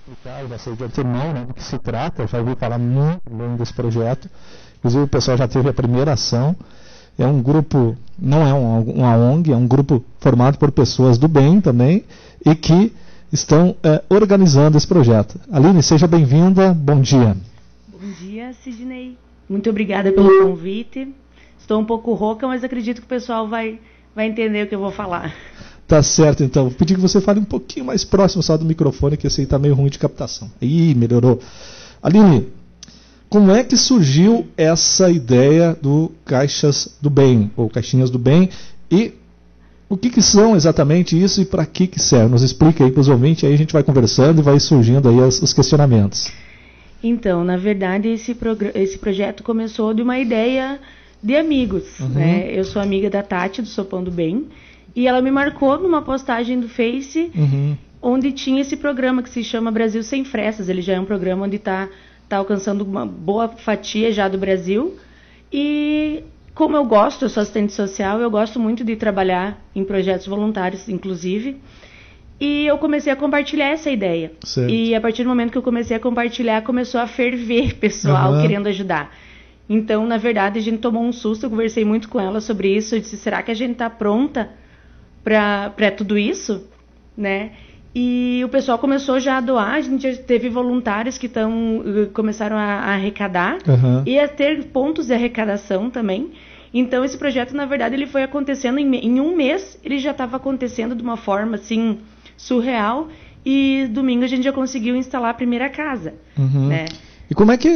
explicar, já sei de antemão, né, do que se trata. Eu já ouvi falar muito bem desse projeto. Inclusive o pessoal já teve a primeira ação. É um grupo, não é uma ONG, é um grupo formado por pessoas do bem também e que estão organizando esse projeto. Aline, seja bem-vinda, bom dia. Bom dia, Sidney. Muito obrigada pelo convite. Estou um pouco rouca, mas acredito que o pessoal vai entender o que eu vou falar. Tá certo, então. Vou pedir que você fale um pouquinho mais próximo só do microfone, que esse aí está meio ruim de captação. Ih, melhorou. Aline, como é que surgiu essa ideia do Caixas do Bem, ou Caixinhas do Bem, e o que são exatamente isso e para que serve? Nos explica aí para os ouvintes, aí a gente vai conversando e vai surgindo aí os questionamentos. Então, na verdade, esse projeto começou de uma ideia de amigos. Né? Eu sou amiga da Tati, do Sopão do Bem, e ela me marcou numa postagem do Face, onde tinha esse programa que se chama Brasil Sem Frestas. Ele já é um programa onde está alcançando uma boa fatia já do Brasil. E como eu sou assistente social, eu gosto muito de trabalhar em projetos voluntários, inclusive. E eu comecei a compartilhar essa ideia. Certo. E a partir do momento que eu comecei a compartilhar, começou a ferver pessoal querendo ajudar. Então, na verdade, a gente tomou um susto. Eu conversei muito com ela sobre isso. Eu disse, será que a gente está pronta para tudo isso? Né? E o pessoal começou já a doar, a gente já teve voluntários que começaram a arrecadar e a ter pontos de arrecadação também. Então, esse projeto, na verdade, ele foi acontecendo em um mês, ele já estava acontecendo de uma forma, assim, surreal, e domingo a gente já conseguiu instalar a primeira casa. Né? E como é que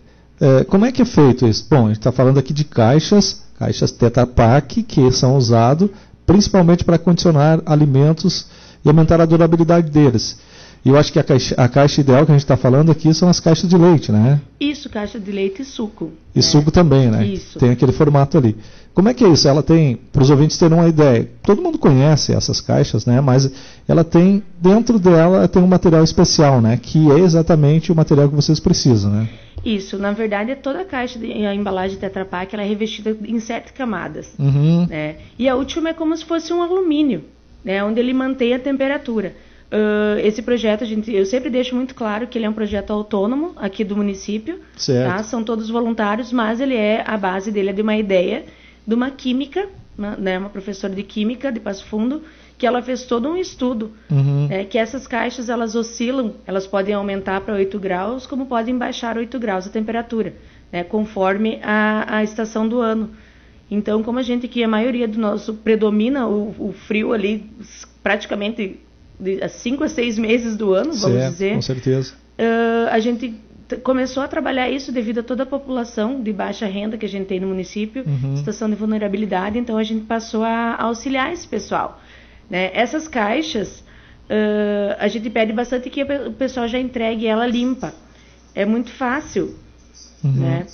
é feito isso? Bom, a gente está falando aqui de caixas Tetra Pak, que são usados principalmente para condicionar alimentos e aumentar a durabilidade deles. E eu acho que a caixa ideal que a gente está falando aqui são as caixas de leite, né? Isso, caixa de leite e suco. E suco também, né? Isso. Tem aquele formato ali. Como é que é isso? Ela tem, para os ouvintes terem uma ideia, todo mundo conhece essas caixas, né? Mas ela tem, dentro dela, tem um material especial, né? Que é exatamente o material que vocês precisam, né? Isso, na verdade, toda a caixa, a embalagem Tetra Pak, ela é revestida em 7 camadas. Né? E a última é como se fosse um alumínio, né? Onde ele mantém a temperatura. Esse projeto, eu sempre deixo muito claro que ele é um projeto autônomo aqui do município. Certo. Tá? São todos voluntários, mas a base dele é de uma ideia de uma química, né? Uma professora de química de Passo Fundo, que ela fez todo um estudo, que essas caixas elas oscilam, elas podem aumentar para 8 graus, como podem baixar 8 graus a temperatura, né? Conforme a estação do ano. Então, como a maioria do nosso predomina o frio ali, praticamente de 5 a 6 meses do ano, vamos dizer. Com certeza. A gente começou a trabalhar isso devido a toda a população de baixa renda que a gente tem no município, situação de vulnerabilidade, então a gente passou a auxiliar esse pessoal. Né? Essas caixas, a gente pede bastante que o pessoal já entregue ela limpa. É muito fácil, né?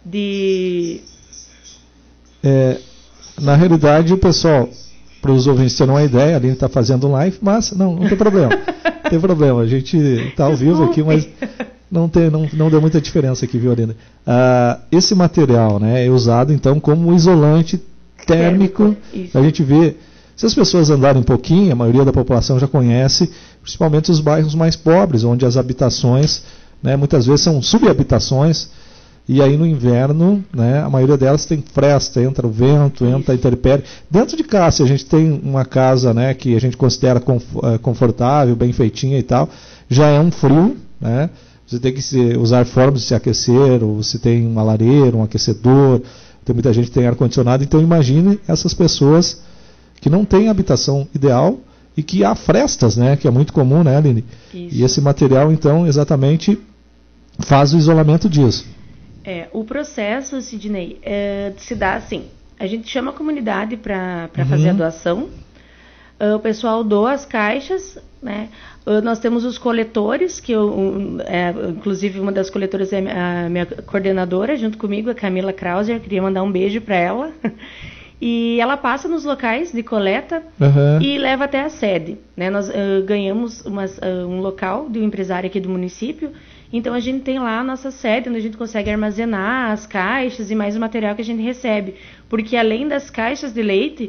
Na realidade, o pessoal, para os ouvintes terem uma ideia, a Aline está fazendo um live, mas não tem problema. Não tem problema, a gente está ao vivo aqui, mas não deu muita diferença aqui, viu, Aline? Esse material, né, é usado, então, como isolante térmico. A gente vê, se as pessoas andarem um pouquinho, a maioria da população já conhece, principalmente os bairros mais pobres, onde as habitações, né, muitas vezes são subhabitações. E aí no inverno, né, a maioria delas tem fresta, entra o vento, entra a intempérie. Dentro de casa, se a gente tem uma casa, né, que a gente considera confortável, bem feitinha e tal, já é um frio, né? Você tem que usar formas de se aquecer, ou você tem uma lareira, um aquecedor, tem muita gente que tem ar-condicionado. Então imagine essas pessoas que não têm habitação ideal e que há frestas, né, que é muito comum, né, Aline? Isso. E esse material, então, exatamente faz o isolamento disso. O processo, Sidney, se dá assim, a gente chama a comunidade para fazer a doação, o pessoal doa as caixas, né? Nós temos os coletores, que inclusive uma das coletoras é a minha coordenadora, junto comigo, a Camila Krauser, queria mandar um beijo para ela, e ela passa nos locais de coleta e leva até a sede, né? Nós ganhamos um local de um empresário aqui do município. Então a gente tem lá a nossa sede, onde a gente consegue armazenar as caixas e mais o material que a gente recebe. Porque além das caixas de leite,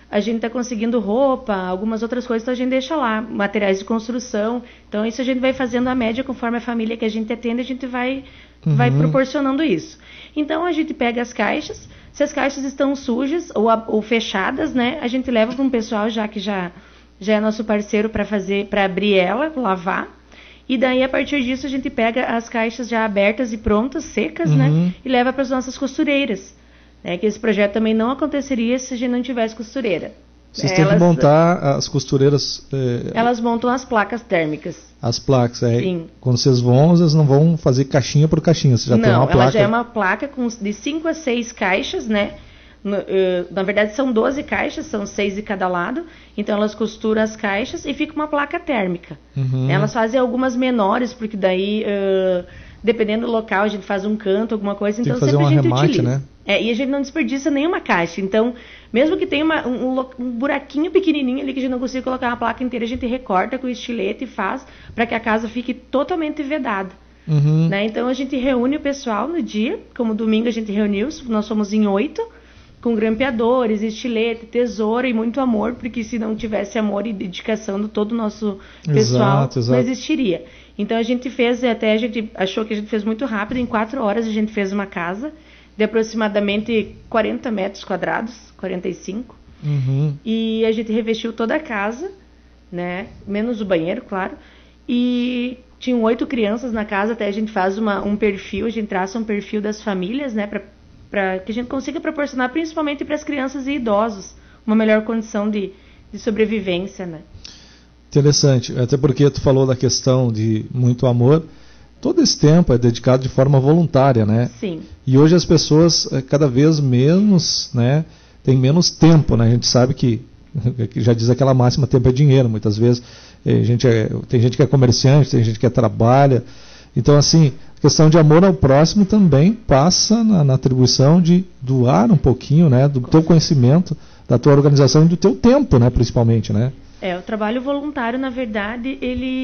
a gente está conseguindo roupa, algumas outras coisas, então a gente deixa lá, materiais de construção. Então isso a gente vai fazendo a média conforme a família que a gente atende, a gente vai proporcionando isso. Então a gente pega as caixas, se as caixas estão sujas ou fechadas, né, a gente leva para um pessoal que já é nosso parceiro para abrir ela, lavar. E daí, a partir disso, a gente pega as caixas já abertas e prontas, secas, né? E leva para as nossas costureiras. Né? Que esse projeto também não aconteceria se a gente não tivesse costureira. Vocês têm que montar as costureiras... Elas montam as placas térmicas. As placas, Sim. Quando vocês não vão fazer caixinha por caixinha. Você já tem uma placa... ela já é uma placa de 5 a 6 caixas, né? Na verdade são 12 caixas, são 6 de cada lado, então elas costuram as caixas e fica uma placa térmica. Elas fazem algumas menores, porque daí, dependendo do local, a gente faz um canto, alguma coisa, então sempre a gente utiliza. Né? E a gente não desperdiça nenhuma caixa, então, mesmo que tenha um buraquinho pequenininho ali que a gente não consiga colocar uma placa inteira, a gente recorta com o estilete e faz para que a casa fique totalmente vedada. Né? Então a gente reúne o pessoal no dia, como domingo a gente reuniu, nós somos em 8, com grampeadores, estilete, tesoura e muito amor, porque se não tivesse amor e dedicação do todo o nosso pessoal, exato. não existiria. Então a gente fez, a gente achou que a gente fez muito rápido, em 4 horas a gente fez uma casa de aproximadamente 40 metros quadrados, 45, e a gente revestiu toda a casa, né, menos o banheiro, claro, e tinham 8 crianças na casa, até a gente faz um perfil, a gente traça um perfil das famílias, né, para que a gente consiga proporcionar, principalmente para as crianças e idosos, uma melhor condição de sobrevivência, né? Interessante, até porque tu falou da questão de muito amor. Todo esse tempo é dedicado de forma voluntária, né? Sim. E hoje as pessoas cada vez menos, né, têm menos tempo, né? A gente sabe que já diz aquela máxima, tempo é dinheiro. Muitas vezes tem gente que é comerciante, tem gente que trabalha. Então, assim, a questão de amor ao próximo também passa na atribuição de doar um pouquinho, né, do teu conhecimento, da tua organização e do teu tempo, né, principalmente, né? O trabalho voluntário, na verdade,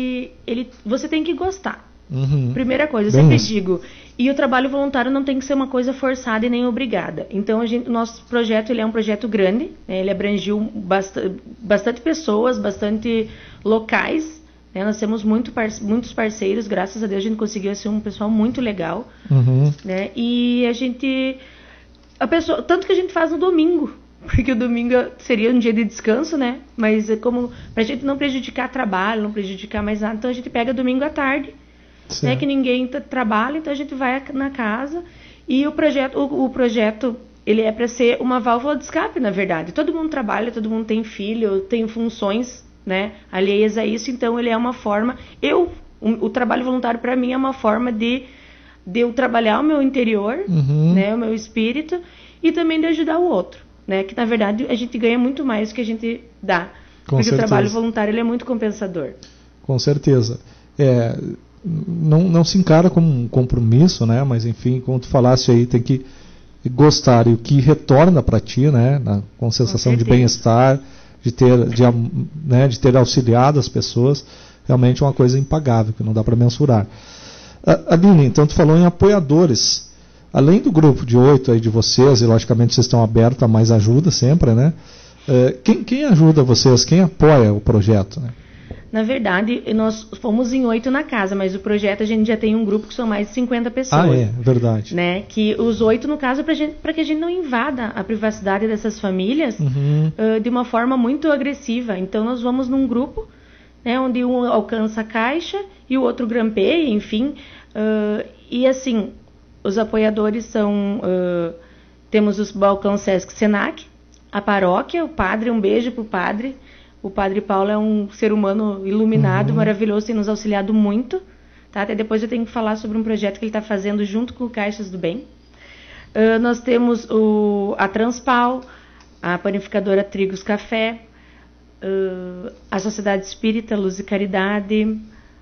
você tem que gostar. Primeira coisa, eu sempre digo. E o trabalho voluntário não tem que ser uma coisa forçada e nem obrigada. Então, o nosso projeto ele é um projeto grande, né, ele abrangiu bastante pessoas, bastante locais. Nós temos muitos parceiros, graças a Deus a gente conseguiu ser um pessoal muito legal. Né? E tanto que a gente faz no domingo, porque o domingo seria um dia de descanso, né? Mas como pra gente não prejudicar trabalho, não prejudicar mais nada, então a gente pega domingo à tarde, né? Que ninguém trabalha, então a gente vai na casa. E o projeto ele é para ser uma válvula de escape, na verdade. Todo mundo trabalha, todo mundo tem filho, tem funções, né, alheias a isso, então ele é uma forma, o trabalho voluntário para mim é uma forma de eu trabalhar o meu interior, né, o meu espírito, e também de ajudar o outro, né, que na verdade a gente ganha muito mais do que a gente dá, porque o trabalho voluntário ele é muito compensador. Com certeza. Não se encara como um compromisso, né, mas enfim, como tu falaste aí, tem que gostar, e o que retorna para ti, né, com sensação de bem-estar, de ter auxiliado as pessoas, realmente é uma coisa impagável, que não dá para mensurar. Aline, então tu falou em apoiadores. Além do grupo de 8 aí de vocês, e logicamente vocês estão abertos a mais ajuda sempre, né? Quem ajuda vocês? Quem apoia o projeto? Né? Na verdade, nós fomos em 8 na casa, mas o projeto a gente já tem um grupo que são mais de 50 pessoas. Verdade. Né? Que os 8, no caso, para que a gente não invada a privacidade dessas famílias de uma forma muito agressiva. Então, nós vamos num grupo, né, onde um alcança a caixa e o outro grampeia, enfim. E assim, os apoiadores são... temos os Balcão Sesc Senac, a paróquia, o padre, um beijo para o padre. O Padre Paulo é um ser humano iluminado, maravilhoso, tem nos auxiliado muito. Tá? Até depois eu tenho que falar sobre um projeto que ele está fazendo junto com o Caixas do Bem. Nós temos a Transpal, a panificadora Trigos Café, a Sociedade Espírita Luz e Caridade.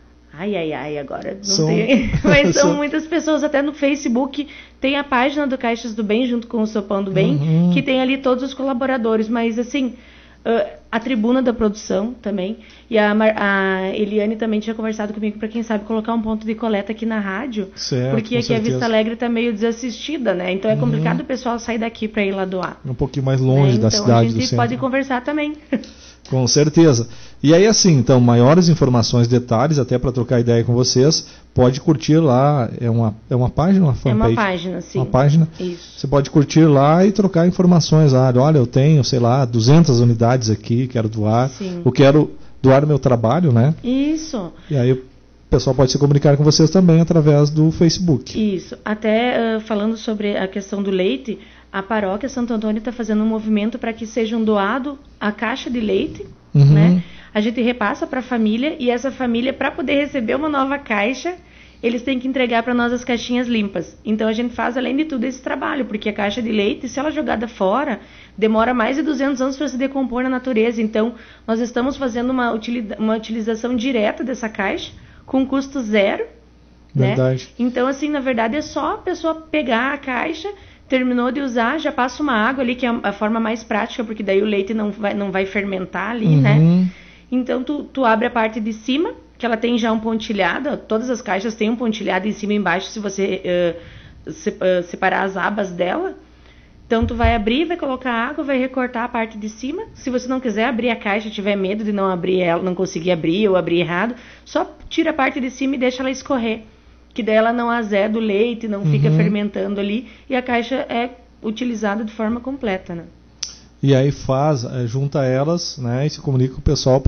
Agora não tem. Mas são muitas pessoas, até no Facebook tem a página do Caixas do Bem junto com o Sopão do Bem, que tem ali todos os colaboradores, mas assim... A tribuna da produção também. E a Eliane também tinha conversado comigo para quem sabe colocar um ponto de coleta aqui na rádio. Certo, porque aqui a Vista Alegre está meio desassistida, né? Então é complicado o pessoal sair daqui para ir lá doar. Um pouquinho mais longe da cidade do centro. Então a gente pode conversar também. Com certeza. E aí assim, então, maiores informações, detalhes, até para trocar ideia com vocês, pode curtir lá, é uma página, uma fanpage? É uma página, sim. Uma página. Isso. Você pode curtir lá e trocar informações. Olha, eu tenho, sei lá, 200 unidades aqui, quero doar. Sim. Eu quero doar meu trabalho, né? Isso. E aí o pessoal pode se comunicar com vocês também através do Facebook. Isso. Até falando sobre a questão do leite, a paróquia Santo Antônio está fazendo um movimento para que sejam doado a caixa de leite, né? A gente repassa para a família e essa família, para poder receber uma nova caixa, eles têm que entregar para nós as caixinhas limpas. Então a gente faz, além de tudo, esse trabalho, porque a caixa de leite, se ela é jogada fora, demora mais de 200 anos para se decompor na natureza. Então nós estamos fazendo uma utilização direta dessa caixa, com custo zero. Verdade. Né? Então, assim, na verdade, é só a pessoa pegar a caixa, terminou de usar, já passa uma água ali, que é a forma mais prática, porque daí o leite não vai fermentar ali, né? Então, tu abre a parte de cima, que ela tem já um pontilhado, todas as caixas têm um pontilhado em cima e embaixo, se você separar as abas dela. Então, tu vai abrir, vai colocar água, vai recortar a parte de cima. Se você não quiser abrir a caixa, tiver medo de não abrir ela, não conseguir abrir ou abrir errado, só tira a parte de cima e deixa ela escorrer. Que daí ela não azeda o leite, não fica fermentando ali, e a caixa é utilizada de forma completa, né? E aí junta elas, né, e se comunica com o pessoal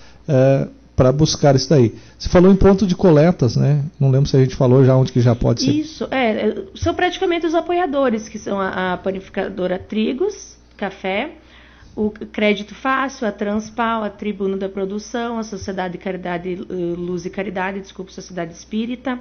para buscar isso daí. Você falou em ponto de coletas, né? Não lembro se a gente falou já onde que já pode ser. Isso, são praticamente os apoiadores, que são a panificadora Trigos, Café, o Crédito Fácil, a Transpal, a Tribuna da Produção, a Sociedade Caridade, Luz e Caridade, Sociedade Espírita.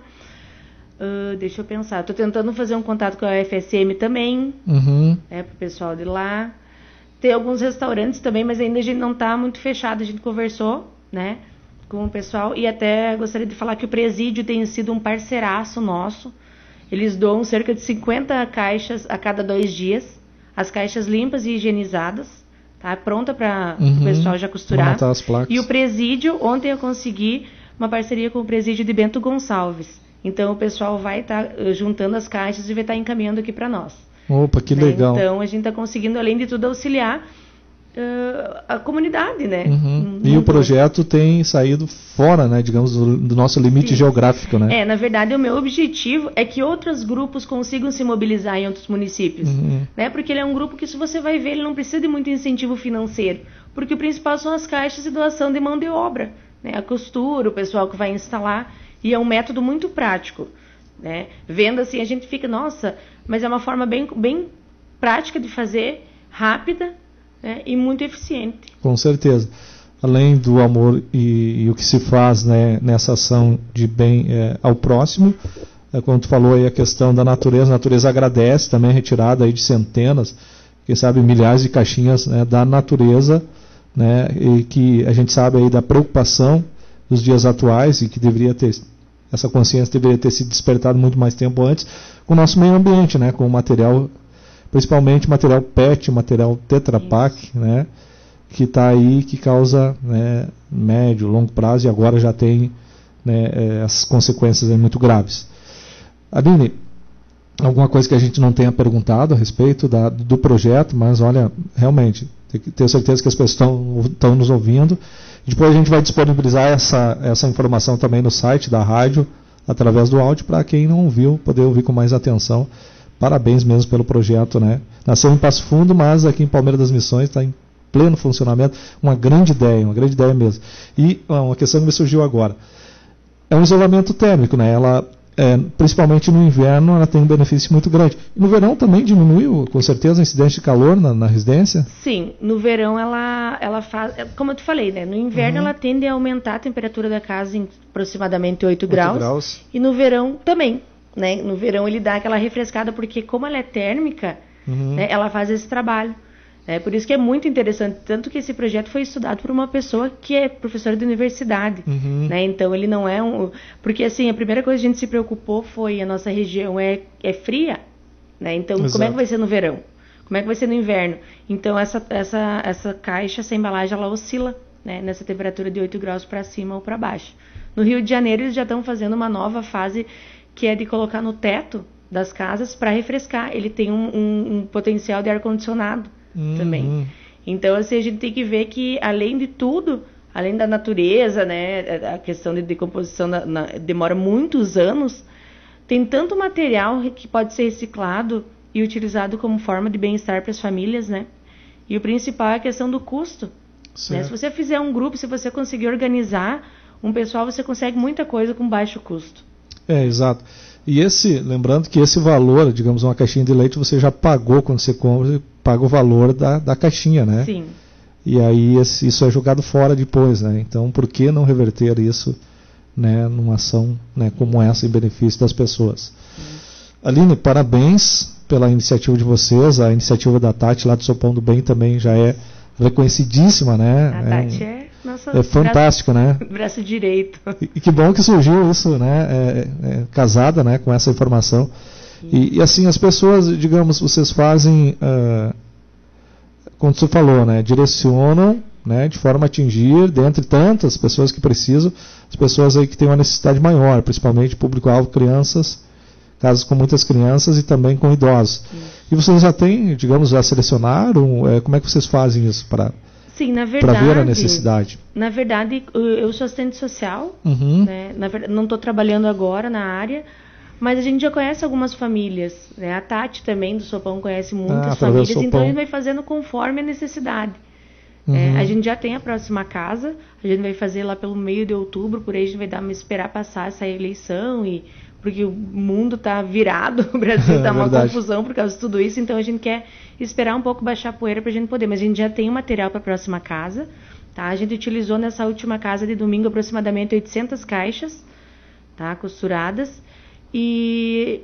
Deixa eu pensar, estou tentando fazer um contato com a FSM também, para o pessoal de lá. Tem alguns restaurantes também, mas ainda a gente não está muito fechado, a gente conversou, né, com o pessoal, e até gostaria de falar que o Presídio tem sido um parceiraço nosso. Eles doam cerca de 50 caixas a cada 2 dias, as caixas limpas e higienizadas, tá, pronta para o pessoal já costurar. As placas. E o Presídio, ontem eu consegui uma parceria com o Presídio de Bento Gonçalves. Então o pessoal vai estar juntando as caixas e vai estar encaminhando aqui para nós. Opa, que legal. Então a gente está conseguindo, além de tudo, auxiliar a comunidade, né? E o projeto tem saído fora, né, digamos, do nosso limite geográfico, né? Na verdade, o meu objetivo é que outros grupos consigam se mobilizar em outros municípios, né? Porque ele é um grupo que, se você vai ver, ele não precisa de muito incentivo financeiro, porque o principal são as caixas e doação de mão de obra, né? A costura, o pessoal que vai instalar, e é um método muito prático, né? Vendo assim, a gente fica, nossa, mas é uma forma bem prática de fazer, rápida, né, e muito eficiente. Com certeza. Além do amor e o que se faz, né, nessa ação de bem ao próximo, como tu falou aí, a questão da natureza, a natureza agradece também a retirada aí de centenas, quem sabe milhares de caixinhas, né, da natureza, né, e que a gente sabe aí da preocupação dos dias atuais e que essa consciência deveria ter se despertado muito mais tempo antes com o nosso meio ambiente, né, com o material, principalmente material PET, material Tetra Pak, né, que está aí, que causa, né, médio, longo prazo, e agora já tem, né, as consequências aí muito graves. Aline, alguma coisa que a gente não tenha perguntado a respeito do projeto, mas olha, realmente, tenho certeza que as pessoas estão nos ouvindo. Depois a gente vai disponibilizar essa informação também no site da rádio, através do áudio, para quem não ouviu, poder ouvir com mais atenção. Parabéns mesmo pelo projeto, né? Nasceu em Passo Fundo, mas aqui em Palmeiras das Missões está em pleno funcionamento. Uma grande ideia mesmo. E uma questão que me surgiu agora. É um isolamento térmico, né? Ela, principalmente no inverno, ela tem um benefício muito grande. E no verão também diminuiu, com certeza, a incidência de calor na residência? Sim, no verão ela faz, como eu te falei, né? No inverno ela tende a aumentar a temperatura da casa em aproximadamente 8 graus. E no verão também. Né? No verão ele dá aquela refrescada, porque como ela é térmica, né, ela faz esse trabalho. Né? Por isso que é muito interessante, tanto que esse projeto foi estudado por uma pessoa que é professora de universidade. Né? Então ele não é porque assim, a primeira coisa que a gente se preocupou foi, a nossa região é fria, né? Então como é que vai ser no verão? Como é que vai ser no inverno? Então, essa caixa, essa embalagem, ela oscila, né, nessa temperatura de 8 graus para cima ou para baixo. No Rio de Janeiro, eles já estão fazendo uma nova fase, que é de colocar no teto das casas para refrescar. Ele tem um potencial de ar-condicionado também. Então, assim, a gente tem que ver que, além de tudo, além da natureza, né, a questão de decomposição demora muitos anos, tem tanto material que pode ser reciclado e utilizado como forma de bem-estar para as famílias, né? E o principal é a questão do custo. Né? Se você fizer um grupo, se você conseguir organizar um pessoal, você consegue muita coisa com baixo custo. Exato. E lembrando que esse valor, digamos, uma caixinha de leite, você já pagou quando você compra, você paga o valor da caixinha, né? Sim. E aí isso é jogado fora depois, né? Então, por que não reverter isso, né, numa ação, né, como essa em benefício das pessoas? Aline, parabéns pela iniciativa de vocês. A iniciativa da Tati lá do Sopão do Bem também já é reconhecidíssima, né? A Tati é fantástica, né? Braço direito. E que bom que surgiu isso, né? Casada, né, com essa informação. E assim, as pessoas, digamos, vocês fazem, como você falou, né, direcionam, né, de forma a atingir, dentre tantas pessoas que precisam, as pessoas aí que têm uma necessidade maior, principalmente público-alvo, crianças, casas com muitas crianças e também com idosos. E vocês já têm, digamos, já selecionaram? Como é que vocês fazem isso para ver a necessidade? Na verdade, eu sou assistente social, né? Não estou trabalhando agora na área, mas a gente já conhece algumas famílias, né? A Tati também do Sopão conhece muitas famílias, então a gente vai fazendo conforme a necessidade. A gente já tem a próxima casa, a gente vai fazer lá pelo meio de outubro, por aí a gente vai esperar passar essa eleição, porque o mundo está virado, o Brasil está uma confusão por causa de tudo isso, então a gente quer esperar um pouco baixar a poeira para a gente poder, mas a gente já tem o material para a próxima casa, tá? A gente utilizou nessa última casa de domingo aproximadamente 800 caixas, tá? Costuradas, e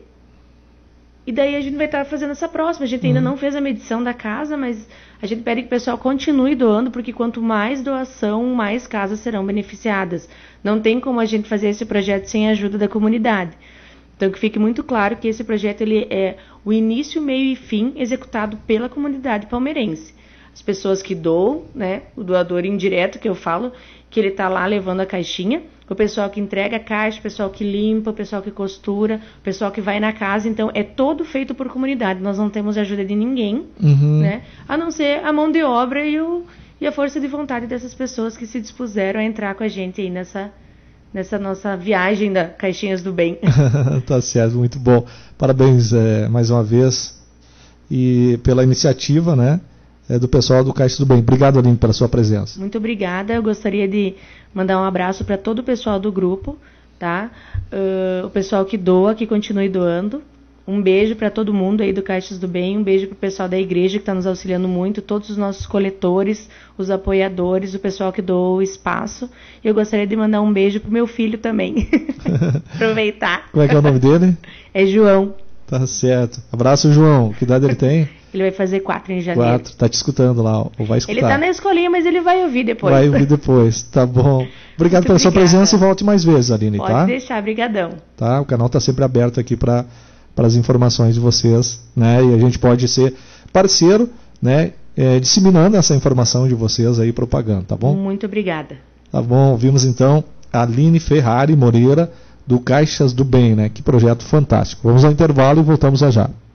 daí a gente vai estar fazendo essa próxima. A gente ainda não fez a medição da casa, mas a gente pede que o pessoal continue doando, porque quanto mais doação, mais casas serão beneficiadas. Não tem como a gente fazer esse projeto sem a ajuda da comunidade. Então, que fique muito claro que esse projeto ele é o início, meio e fim executado pela comunidade palmeirense. As pessoas que doam, né, o doador indireto que eu falo, que ele está lá levando a caixinha, o pessoal que entrega a caixa, o pessoal que limpa, o pessoal que costura, o pessoal que vai na casa. Então, é todo feito por comunidade. Nós não temos ajuda de ninguém, né? A não ser a mão de obra e a força de vontade dessas pessoas que se dispuseram a entrar com a gente aí nessa nossa viagem da Caixinhas do Bem. Tá certo, muito bom. Parabéns mais uma vez e pela iniciativa, né, do pessoal do Caixas do Bem. Obrigado, Aline, pela sua presença. Muito obrigada. Eu gostaria de mandar um abraço para todo o pessoal do grupo, tá? O pessoal que doa, que continue doando. Um beijo para todo mundo aí do Caixas do Bem, um beijo para o pessoal da igreja que está nos auxiliando muito, todos os nossos coletores, os apoiadores, o pessoal que doou o espaço. E eu gostaria de mandar um beijo pro meu filho também. Aproveitar. Como é que é o nome dele? É João. Tá certo. Abraço, João. Que idade ele tem? Ele vai fazer 4 em janeiro. 4, tá te escutando lá, ou vai escutar. Ele tá na escolinha, mas ele vai ouvir depois. Vai ouvir depois, tá bom. Obrigado pela sua presença e volte mais vezes, Aline, tá? Pode deixar, brigadão. Tá, o canal tá sempre aberto aqui para as informações de vocês, né? E a gente pode ser parceiro, né? Disseminando essa informação de vocês aí, propagando, tá bom? Muito obrigada. Tá bom, vimos então a Aline Ferrari Moreira, do Caixas do Bem, né? Que projeto fantástico. Vamos ao intervalo e voltamos já.